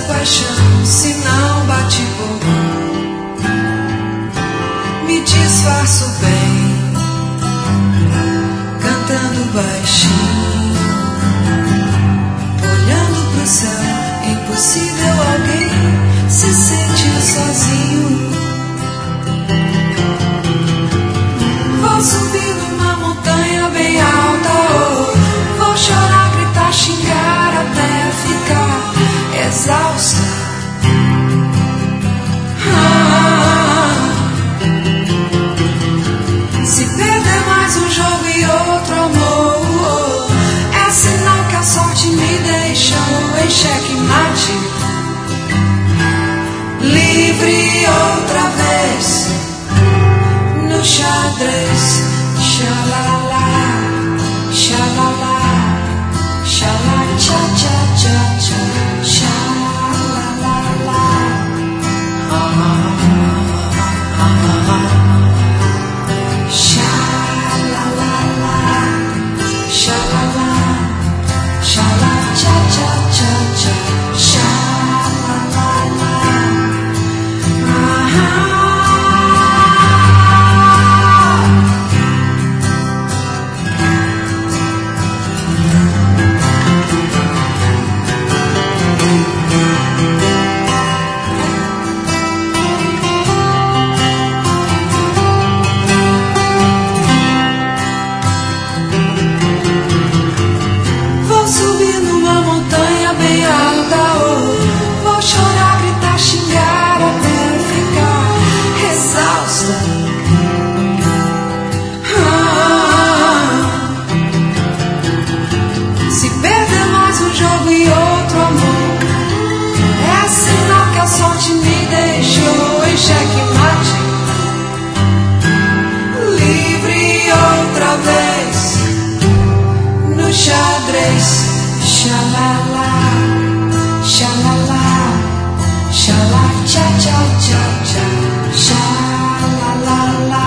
paixão se não bate bom? Me disfarço bem, cantando baixinho, olhando pro céu. Impossível alguém se sentir sozinho. Vou subir numa montanha bem alta, oh. Vou chorar, gritar, xingar até ficar exausta. Se perder mais um jogo e outro amor, é sinal que a sorte me deixou em xeque-mate. Livre outra vez no xadrez. Xalala, xalala, xalala, tcha tcha tcha tcha, xalala, xalala, xalala, xalala, tcha tcha tcha tcha, xalala. Vou subir numa montanha bem alta, oh. Vou chorar, gritar, xingar até ficar exausta. Se perder mais um jogo e outro amor, é sinal que a sorte me deixou em xeque-mate. Livre outra vez no xadrez. Xalala, xalala, xalala, tcha tcha tcha tcha, xalala.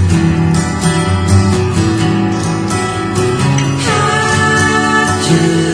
You